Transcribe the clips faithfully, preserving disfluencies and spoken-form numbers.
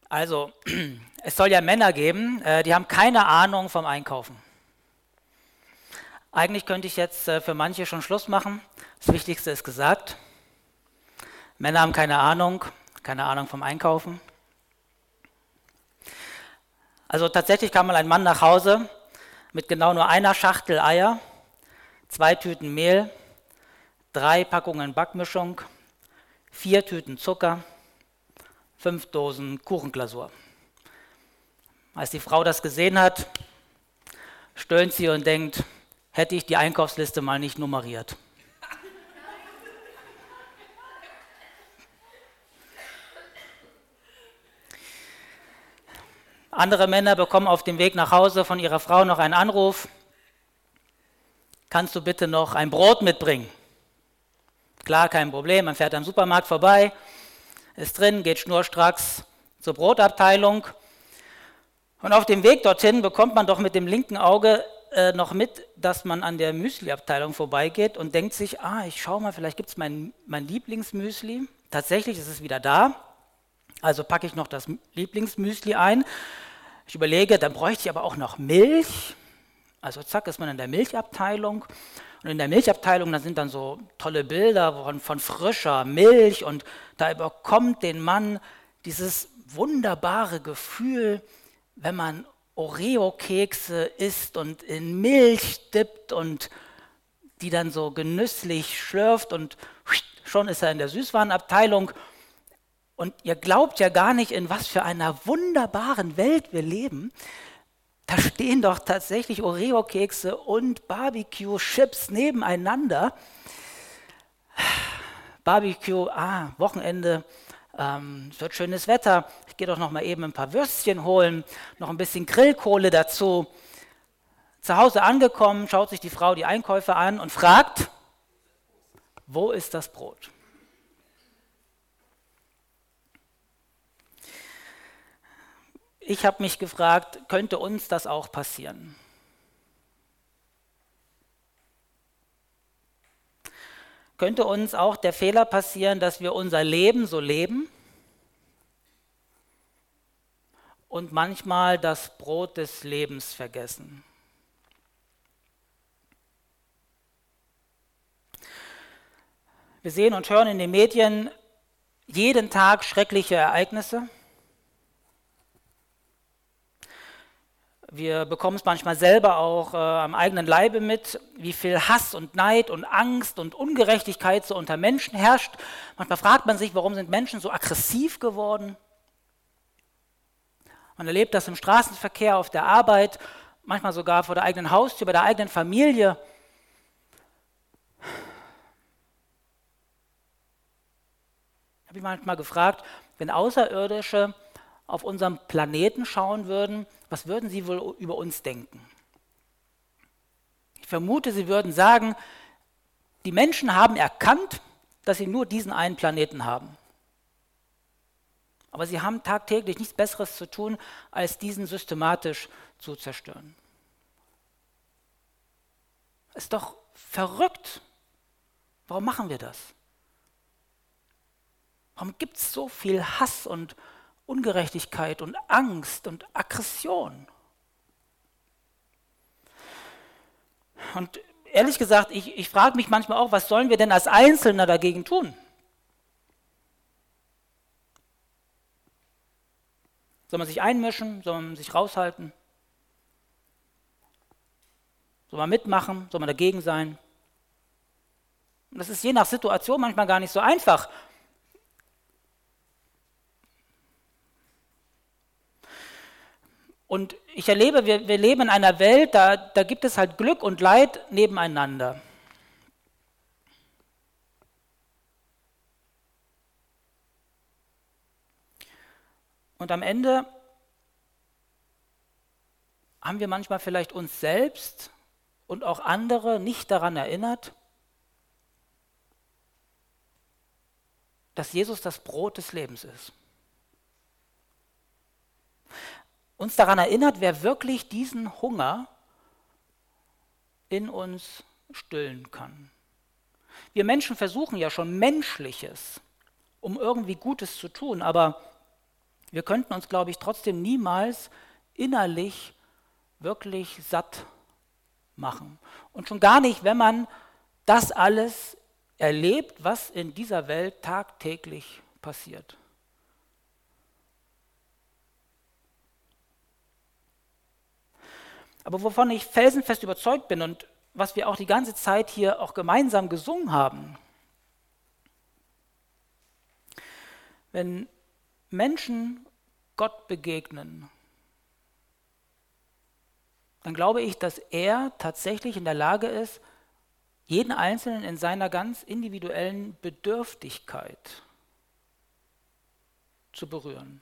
Also, es soll ja Männer geben, äh, die haben keine Ahnung vom Einkaufen. Eigentlich könnte ich jetzt äh, für manche schon Schluss machen. Das Wichtigste ist gesagt. Männer haben keine Ahnung, keine Ahnung vom Einkaufen. Also tatsächlich kam mal ein Mann nach Hause mit genau nur einer Schachtel Eier, zwei Tüten Mehl, drei Packungen Backmischung, vier Tüten Zucker, fünf Dosen Kuchenglasur. Als die Frau das gesehen hat, stöhnt sie und denkt, hätte ich die Einkaufsliste mal nicht nummeriert. Andere Männer bekommen auf dem Weg nach Hause von ihrer Frau noch einen Anruf. Kannst du bitte noch ein Brot mitbringen? Klar, kein Problem, man fährt am Supermarkt vorbei, ist drin, geht schnurstracks zur Brotabteilung. Und auf dem Weg dorthin bekommt man doch mit dem linken Auge äh, noch mit, dass man an der Müsli-Abteilung vorbeigeht und denkt sich, ah, ich schau mal, vielleicht gibt es mein, mein Lieblingsmüsli. Tatsächlich ist es wieder da, also packe ich noch das Lieblingsmüsli ein. Ich überlege, dann bräuchte ich aber auch noch Milch. Also zack, ist man in der Milchabteilung. Und in der Milchabteilung, da sind dann so tolle Bilder von, von frischer Milch und da überkommt den Mann dieses wunderbare Gefühl, wenn man Oreo-Kekse isst und in Milch dippt und die dann so genüsslich schlürft und schon ist er in der Süßwarenabteilung. Und ihr glaubt ja gar nicht, in was für einer wunderbaren Welt wir leben. Da stehen doch tatsächlich Oreo-Kekse und Barbecue-Chips nebeneinander. Barbecue, ah, Wochenende, ähm, es wird schönes Wetter. Ich gehe doch noch mal eben ein paar Würstchen holen, noch ein bisschen Grillkohle dazu. Zu Hause angekommen, schaut sich die Frau die Einkäufe an und fragt, wo ist das Brot? Ich habe mich gefragt, könnte uns das auch passieren? Könnte uns auch der Fehler passieren, dass wir unser Leben so leben und manchmal das Brot des Lebens vergessen? Wir sehen und hören in den Medien jeden Tag schreckliche Ereignisse. Wir bekommen es manchmal selber auch äh, am eigenen Leibe mit, wie viel Hass und Neid und Angst und Ungerechtigkeit so unter Menschen herrscht. Manchmal fragt man sich, warum sind Menschen so aggressiv geworden? Man erlebt das im Straßenverkehr, auf der Arbeit, manchmal sogar vor der eigenen Haustür, bei der eigenen Familie. Ich habe mich manchmal gefragt, wenn Außerirdische auf unserem Planeten schauen würden, was würden sie wohl über uns denken? Ich vermute, sie würden sagen, die Menschen haben erkannt, dass sie nur diesen einen Planeten haben. Aber sie haben tagtäglich nichts Besseres zu tun, als diesen systematisch zu zerstören. Ist doch verrückt. Warum machen wir das? Warum gibt es so viel Hass und Ungerechtigkeit und Angst und Aggression? Und ehrlich gesagt, ich, ich frage mich manchmal auch, was sollen wir denn als Einzelne dagegen tun? Soll man sich einmischen? Soll man sich raushalten? Soll man mitmachen? Soll man dagegen sein? Und das ist je nach Situation manchmal gar nicht so einfach. Und ich erlebe, wir, wir leben in einer Welt, da, da gibt es halt Glück und Leid nebeneinander. Und am Ende haben wir manchmal vielleicht uns selbst und auch andere nicht daran erinnert, dass Jesus das Brot des Lebens ist. Uns daran erinnert, wer wirklich diesen Hunger in uns stillen kann. Wir Menschen versuchen ja schon Menschliches, um irgendwie Gutes zu tun, aber Wir könnten uns, glaube ich, trotzdem niemals innerlich wirklich satt machen. Und schon gar nicht, wenn man das alles erlebt, was in dieser Welt tagtäglich passiert. Aber wovon ich felsenfest überzeugt bin und was wir auch die ganze Zeit hier auch gemeinsam gesungen haben, wenn Menschen Gott begegnen, dann glaube ich, dass er tatsächlich in der Lage ist, jeden Einzelnen in seiner ganz individuellen Bedürftigkeit zu berühren.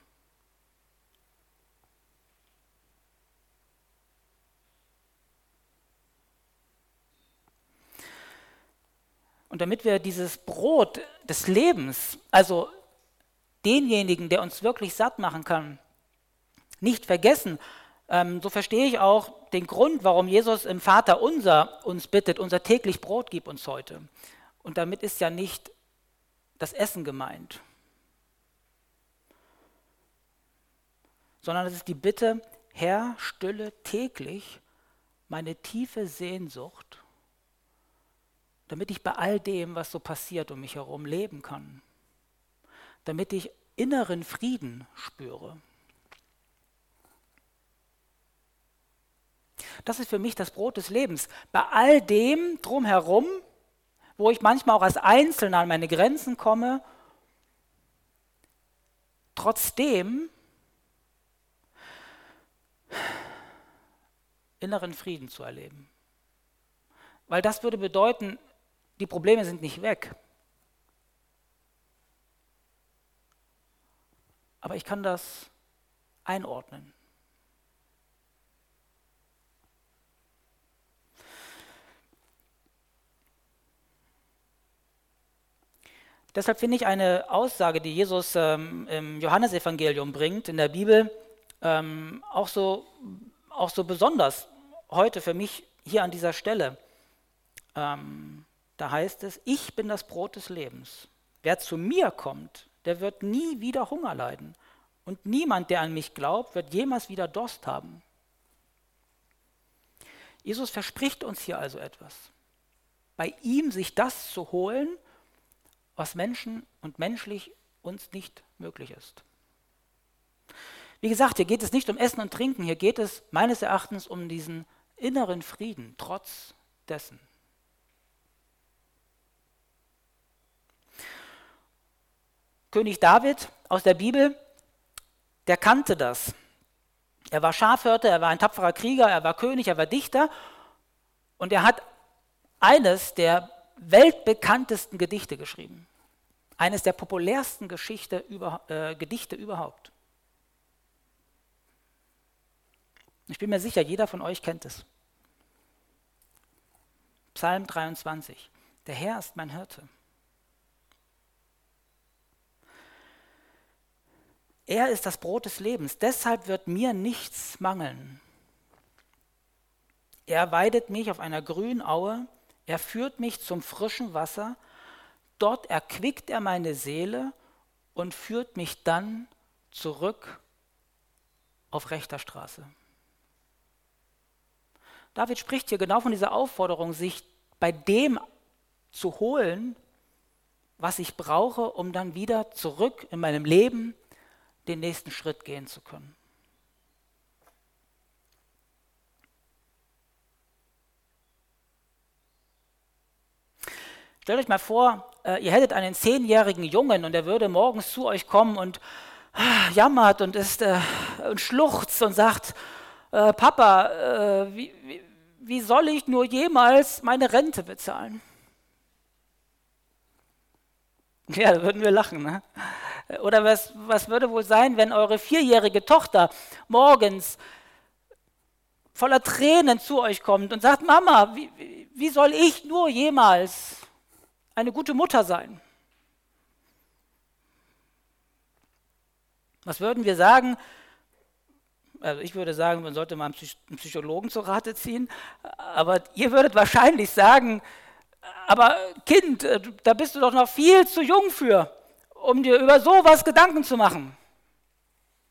Und damit wir dieses Brot des Lebens, also denjenigen, der uns wirklich satt machen kann, nicht vergessen, ähm, so verstehe ich auch den Grund, warum Jesus im Vater unser uns bittet, unser täglich Brot gib uns heute. Und damit ist ja nicht das Essen gemeint, sondern es ist die Bitte, Herr, stille täglich meine tiefe Sehnsucht, damit ich bei all dem, was so passiert um mich herum, leben kann, damit ich inneren Frieden spüre. Das ist für mich das Brot des Lebens. Bei all dem drumherum, wo ich manchmal auch als Einzelner an meine Grenzen komme, trotzdem inneren Frieden zu erleben. Weil das würde bedeuten, die Probleme sind nicht weg. Aber ich kann das einordnen. Deshalb finde ich eine Aussage, die Jesus ähm, im Johannesevangelium bringt, in der Bibel, ähm, auch so, auch so besonders heute für mich hier an dieser Stelle. Ähm, da heißt es, ich bin das Brot des Lebens. Wer zu mir kommt, der wird nie wieder Hunger leiden. Und niemand, der an mich glaubt, wird jemals wieder Durst haben. Jesus verspricht uns hier also etwas. Bei ihm sich das zu holen, was Menschen und menschlich uns nicht möglich ist. Wie gesagt, hier geht es nicht um Essen und Trinken, hier geht es meines Erachtens um diesen inneren Frieden, trotz dessen. König David aus der Bibel, der kannte das. Er war Schafhirte, er war ein tapferer Krieger, er war König, er war Dichter und er hat eines der weltbekanntesten Gedichte geschrieben. Eines der populärsten Geschichte über, äh, Gedichte überhaupt. Ich bin mir sicher, jeder von euch kennt es. Psalm dreiundzwanzig. Der Herr ist mein Hirte. Er ist das Brot des Lebens, deshalb wird mir nichts mangeln. Er weidet mich auf einer grünen Aue, er führt mich zum frischen Wasser, dort erquickt er meine Seele und führt mich dann zurück auf rechter Straße. David spricht hier genau von dieser Aufforderung, sich bei dem zu holen, was ich brauche, um dann wieder zurück in meinem Leben den nächsten Schritt gehen zu können. Stellt euch mal vor, ihr hättet einen zehnjährigen Jungen und er würde morgens zu euch kommen und jammert und, ist, äh, und schluchzt und sagt, äh, Papa, äh, wie, wie, wie soll ich nur jemals meine Rente bezahlen? Ja, da würden wir lachen, ne? Oder was, was würde wohl sein, wenn eure vierjährige Tochter morgens voller Tränen zu euch kommt und sagt, Mama, wie, wie soll ich nur jemals eine gute Mutter sein? Was würden wir sagen? Also ich würde sagen, man sollte mal einen Psychologen zu Rate ziehen, aber ihr würdet wahrscheinlich sagen, aber Kind, da bist du doch noch viel zu jung für, um dir über sowas Gedanken zu machen.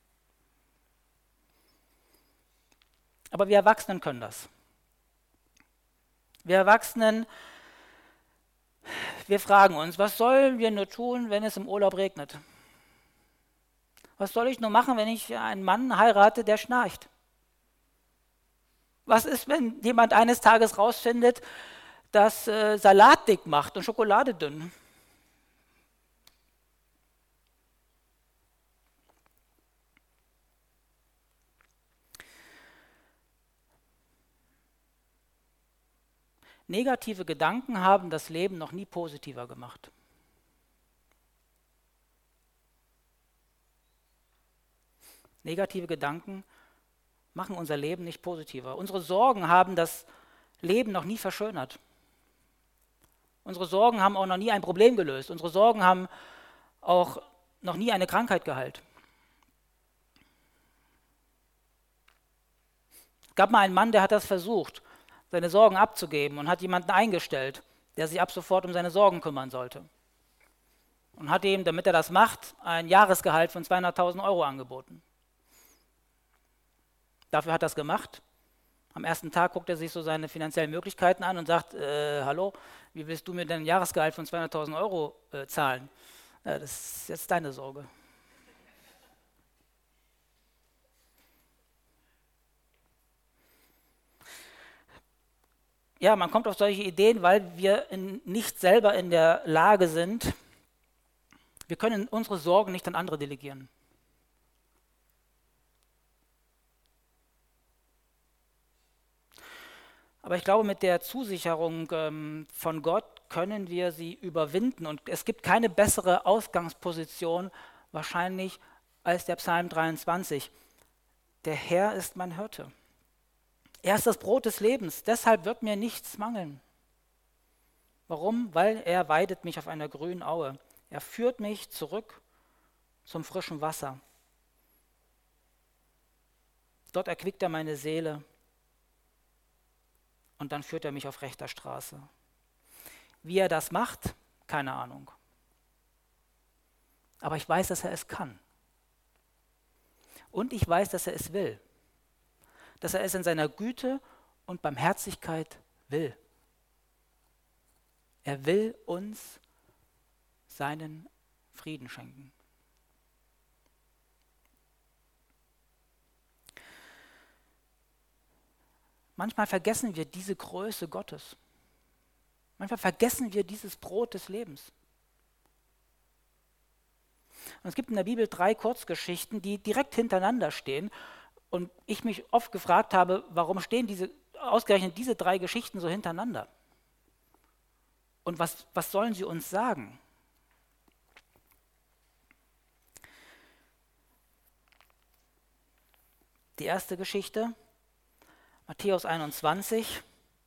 Aber wir Erwachsenen können das. Wir Erwachsenen, wir fragen uns, was sollen wir nur tun, wenn es im Urlaub regnet? Was soll ich nur machen, wenn ich einen Mann heirate, der schnarcht? Was ist, wenn jemand eines Tages rausfindet, dass äh, Salat dick macht und Schokolade dünn? Negative Gedanken haben das Leben noch nie positiver gemacht. Negative Gedanken machen unser Leben nicht positiver. Unsere Sorgen haben das Leben noch nie verschönert. Unsere Sorgen haben auch noch nie ein Problem gelöst. Unsere Sorgen haben auch noch nie eine Krankheit geheilt. Es gab mal einen Mann, der hat das versucht, seine Sorgen abzugeben und hat jemanden eingestellt, der sich ab sofort um seine Sorgen kümmern sollte. Und hat ihm, damit er das macht, ein Jahresgehalt von zweihunderttausend Euro angeboten. Dafür hat er es gemacht. Am ersten Tag guckt er sich so seine finanziellen Möglichkeiten an und sagt, äh, hallo, wie willst du mir denn ein Jahresgehalt von zweihunderttausend Euro äh, zahlen? Ja, das ist jetzt deine Sorge. Ja, man kommt auf solche Ideen, weil wir in, nicht selber in der Lage sind, wir können unsere Sorgen nicht an andere delegieren. Aber ich glaube, mit der Zusicherung ähm, von Gott können wir sie überwinden. Und es gibt keine bessere Ausgangsposition wahrscheinlich als der Psalm dreiundzwanzig. Der Herr ist mein Hirte. Er ist das Brot des Lebens, deshalb wird mir nichts mangeln. Warum? Weil er weidet mich auf einer grünen Aue. Er führt mich zurück zum frischen Wasser. Dort erquickt er meine Seele. Und dann führt er mich auf rechter Straße. Wie er das macht, keine Ahnung. Aber ich weiß, dass er es kann. Und ich weiß, dass er es will. Dass er es in seiner Güte und Barmherzigkeit will. Er will uns seinen Frieden schenken. Manchmal vergessen wir diese Größe Gottes. Manchmal vergessen wir dieses Brot des Lebens. Und es gibt in der Bibel drei Kurzgeschichten, die direkt hintereinander stehen. Und ich mich oft gefragt habe, warum stehen diese, ausgerechnet diese drei Geschichten so hintereinander? Und was, was sollen sie uns sagen? Die erste Geschichte, Matthäus einundzwanzig.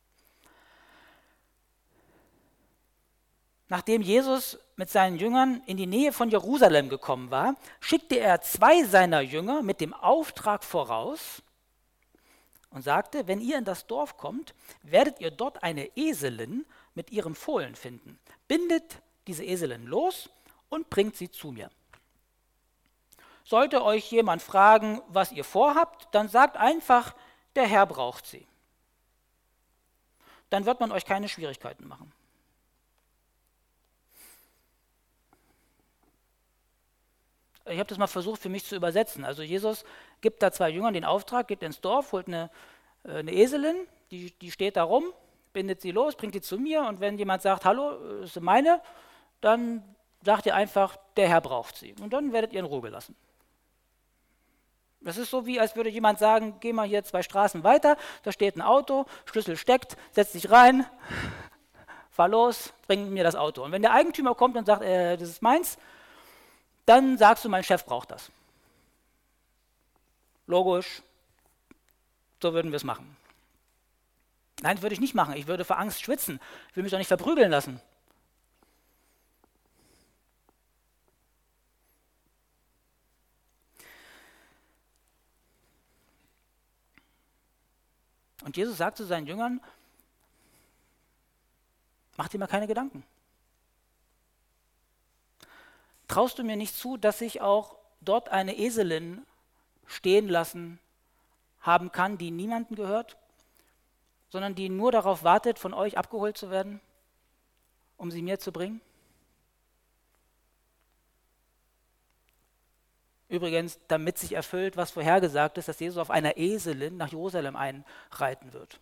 Nachdem Jesus mit seinen Jüngern in die Nähe von Jerusalem gekommen war, schickte er zwei seiner Jünger mit dem Auftrag voraus und sagte, wenn ihr in das Dorf kommt, werdet ihr dort eine Eselin mit ihrem Fohlen finden. Bindet diese Eselin los und bringt sie zu mir. Sollte euch jemand fragen, was ihr vorhabt, dann sagt einfach, der Herr braucht sie. Dann wird man euch keine Schwierigkeiten machen. Ich habe das mal versucht für mich zu übersetzen. Also Jesus gibt da zwei Jüngern den Auftrag, geht ins Dorf, holt eine, eine Eselin, die, die steht da rum, bindet sie los, bringt sie zu mir und wenn jemand sagt, hallo, das ist meine, dann sagt ihr einfach, der Herr braucht sie. Und dann werdet ihr in Ruhe gelassen. Das ist so wie, als würde jemand sagen, geh mal hier zwei Straßen weiter, da steht ein Auto, Schlüssel steckt, setz dich rein, fahr los, bring mir das Auto. Und wenn der Eigentümer kommt und sagt, äh, das ist meins, dann sagst du, mein Chef braucht das. Logisch, so würden wir es machen. Nein, das würde ich nicht machen, ich würde vor Angst schwitzen, ich will mich doch nicht verprügeln lassen. Und Jesus sagt zu seinen Jüngern, mach dir mal keine Gedanken. Traust du mir nicht zu, dass ich auch dort eine Eselin stehen lassen haben kann, die niemandem gehört, sondern die nur darauf wartet, von euch abgeholt zu werden, um sie mir zu bringen? Übrigens, damit sich erfüllt, was vorhergesagt ist, dass Jesus auf einer Eselin nach Jerusalem einreiten wird.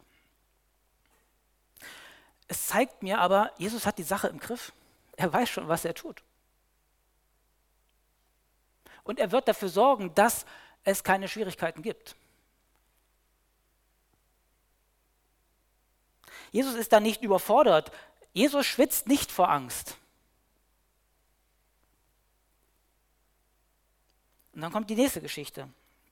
Es zeigt mir aber, Jesus hat die Sache im Griff. Er weiß schon, was er tut. Und er wird dafür sorgen, dass es keine Schwierigkeiten gibt. Jesus ist da nicht überfordert. Jesus schwitzt nicht vor Angst. Und dann kommt die nächste Geschichte.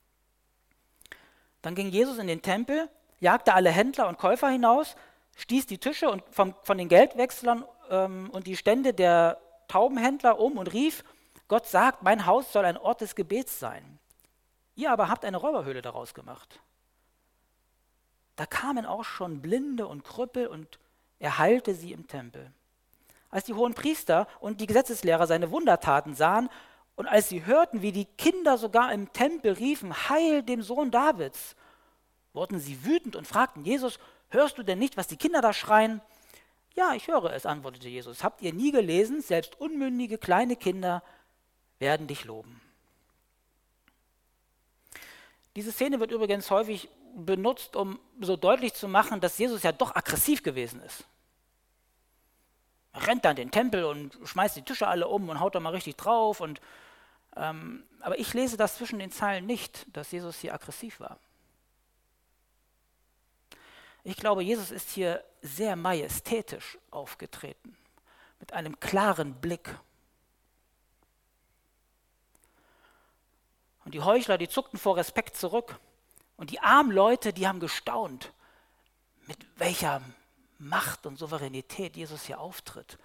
Dann ging Jesus in den Tempel, jagte alle Händler und Käufer hinaus, stieß die Tische und vom, von den Geldwechslern ähm, und die Stände der Taubenhändler um und rief: Gott sagt, mein Haus soll ein Ort des Gebets sein. Ihr aber habt eine Räuberhöhle daraus gemacht. Da kamen auch schon Blinde und Krüppel und er heilte sie im Tempel. Als die Hohenpriester und die Gesetzeslehrer seine Wundertaten sahen und als sie hörten, wie die Kinder sogar im Tempel riefen, Heil dem Sohn Davids, wurden sie wütend und fragten Jesus: Hörst du denn nicht, was die Kinder da schreien? Ja, ich höre es, antwortete Jesus. Habt ihr nie gelesen, selbst unmündige kleine Kinder werden dich loben. Diese Szene wird übrigens häufig benutzt, um so deutlich zu machen, dass Jesus ja doch aggressiv gewesen ist. Er rennt dann in den Tempel und schmeißt die Tische alle um und haut da mal richtig drauf. Und, ähm, aber ich lese das zwischen den Zeilen nicht, dass Jesus hier aggressiv war. Ich glaube, Jesus ist hier sehr majestätisch aufgetreten, mit einem klaren Blick. Und die Heuchler, die zuckten vor Respekt zurück. Und die armen Leute, die haben gestaunt, mit welcher Macht und Souveränität Jesus hier auftritt.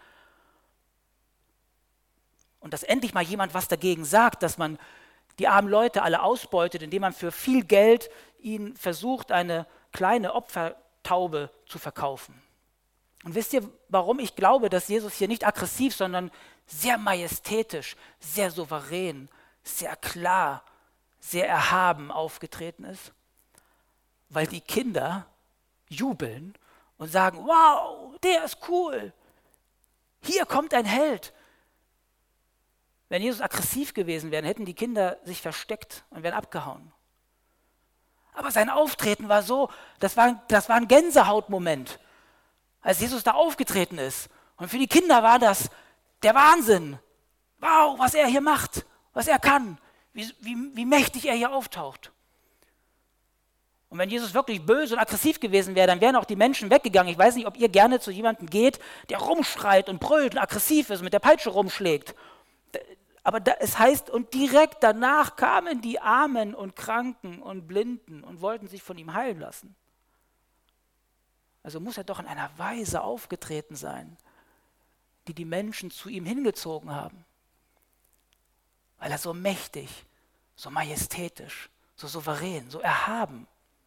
Und dass endlich mal jemand was dagegen sagt, dass man die armen Leute alle ausbeutet, indem man für viel Geld ihnen versucht, eine kleine Opfertaube zu verkaufen. Und wisst ihr, warum ich glaube, dass Jesus hier nicht aggressiv, sondern sehr majestätisch, sehr souverän, sehr klar, sehr erhaben aufgetreten ist? Weil die Kinder jubeln und sagen: Wow, der ist cool, hier kommt ein Held. Wenn Jesus aggressiv gewesen wäre, hätten die Kinder sich versteckt und wären abgehauen. Aber sein Auftreten war so, das war, das war ein Gänsehautmoment, als Jesus da aufgetreten ist. Und für die Kinder war das der Wahnsinn. Wow, was er hier macht, was er kann, wie, wie, wie mächtig er hier auftaucht. Und wenn Jesus wirklich böse und aggressiv gewesen wäre, dann wären auch die Menschen weggegangen. Ich weiß nicht, ob ihr gerne zu jemandem geht, der rumschreit und brüllt und aggressiv ist und mit der Peitsche rumschlägt. Aber da, es heißt, und direkt danach kamen die Armen und Kranken und Blinden und wollten sich von ihm heilen lassen. Also muss er doch in einer Weise aufgetreten sein, die die Menschen zu ihm hingezogen haben. Weil er so mächtig, so majestätisch, so souverän, so erhaben,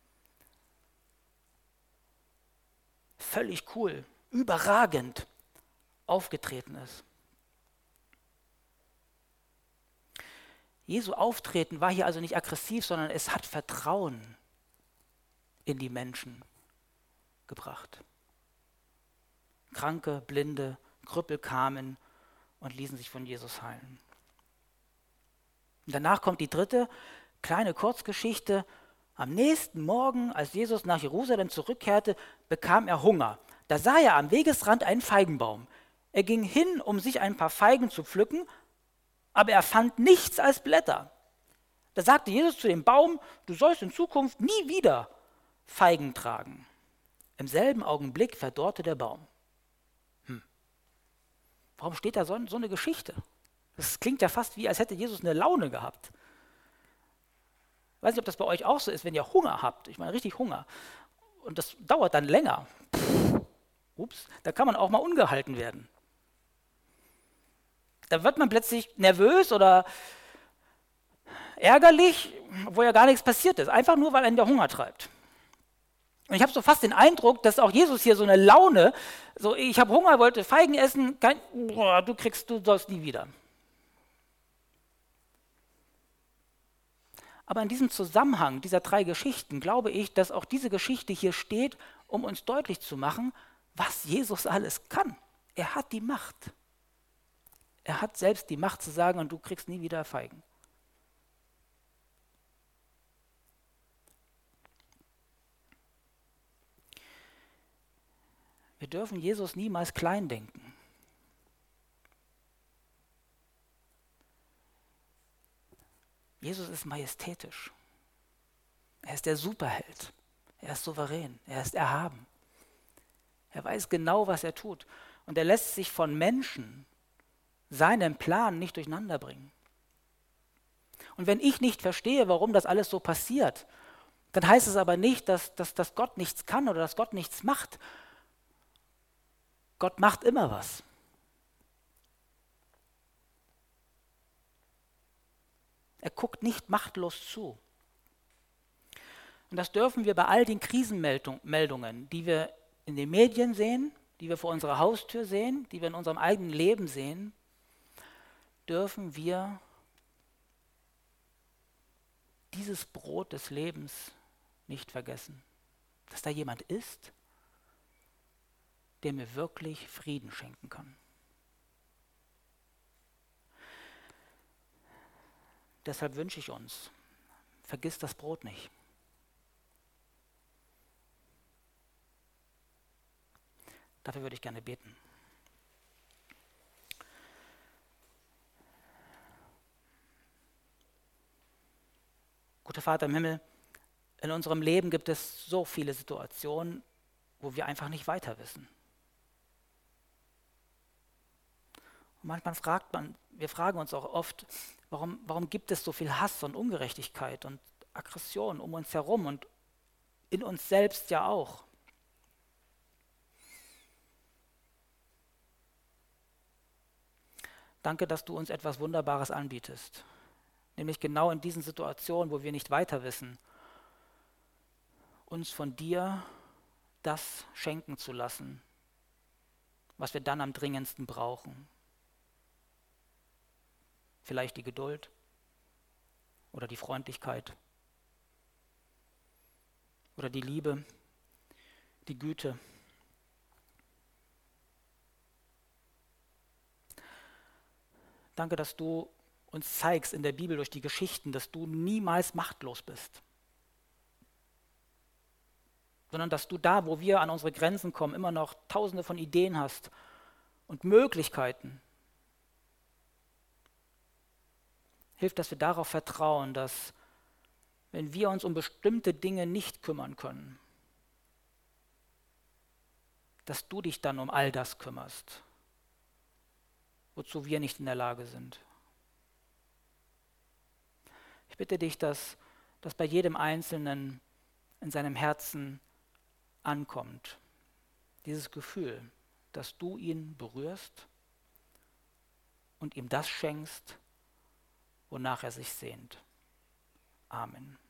völlig cool, überragend aufgetreten ist. Jesu Auftreten war hier also nicht aggressiv, sondern es hat Vertrauen in die Menschen gebracht. Kranke, Blinde, Krüppel kamen und ließen sich von Jesus heilen. Und danach kommt die dritte kleine Kurzgeschichte. Am nächsten Morgen, als Jesus nach Jerusalem zurückkehrte, bekam er Hunger. Da sah er am Wegesrand einen Feigenbaum. Er ging hin, um sich ein paar Feigen zu pflücken, aber er fand nichts als Blätter. Da sagte Jesus zu dem Baum: Du sollst in Zukunft nie wieder Feigen tragen. Im selben Augenblick verdorrte der Baum. Hm. Warum steht da so, so eine Geschichte? Das klingt ja fast wie, als hätte Jesus eine Laune gehabt. Ich weiß nicht, ob das bei euch auch so ist, wenn ihr Hunger habt. Ich meine, richtig Hunger. Und das dauert dann länger. Pff, ups, da kann man auch mal ungehalten werden. Da wird man plötzlich nervös oder ärgerlich, wo ja gar nichts passiert ist. Einfach nur, weil einen der Hunger treibt. Und ich habe so fast den Eindruck, dass auch Jesus hier so eine Laune, so ich habe Hunger, wollte Feigen essen, kein, boah, du kriegst, du sollst nie wieder. Aber in diesem Zusammenhang dieser drei Geschichten glaube ich, dass auch diese Geschichte hier steht, um uns deutlich zu machen, was Jesus alles kann. Er hat die Macht. Er hat selbst die Macht zu sagen, und du kriegst nie wieder Feigen. Wir dürfen Jesus niemals klein denken. Jesus ist majestätisch. Er ist der Superheld. Er ist souverän. Er ist erhaben. Er weiß genau, was er tut. Und er lässt sich von Menschen seinen Plan nicht durcheinander bringen. Und wenn ich nicht verstehe, warum das alles so passiert, dann heißt es aber nicht, dass, dass, dass Gott nichts kann oder dass Gott nichts macht. Gott macht immer was. Er guckt nicht machtlos zu. Und das dürfen wir bei all den Krisenmeldungen, die wir in den Medien sehen, die wir vor unserer Haustür sehen, die wir in unserem eigenen Leben sehen, dürfen wir dieses Brot des Lebens nicht vergessen. Dass da jemand ist, der mir wirklich Frieden schenken kann. Deshalb wünsche ich uns, vergiss das Brot nicht. Dafür würde ich gerne beten. Guter Vater im Himmel, in unserem Leben gibt es so viele Situationen, wo wir einfach nicht weiter wissen. Und manchmal fragt man, wir fragen uns auch oft, warum, warum gibt es so viel Hass und Ungerechtigkeit und Aggression um uns herum und in uns selbst ja auch. Danke, dass du uns etwas Wunderbares anbietest, nämlich genau in diesen Situationen, wo wir nicht weiter wissen, uns von dir das schenken zu lassen, was wir dann am dringendsten brauchen. Vielleicht die Geduld oder die Freundlichkeit oder die Liebe, die Güte. Danke, dass du uns zeigst in der Bibel durch die Geschichten, dass du niemals machtlos bist, sondern dass du da, wo wir an unsere Grenzen kommen, immer noch tausende von Ideen hast und Möglichkeiten. Hilf, dass wir darauf vertrauen, dass wenn wir uns um bestimmte Dinge nicht kümmern können, dass du dich dann um all das kümmerst, wozu wir nicht in der Lage sind. Ich bitte dich, dass das bei jedem Einzelnen in seinem Herzen ankommt. Dieses Gefühl, dass du ihn berührst und ihm das schenkst, wonach er sich sehnt. Amen.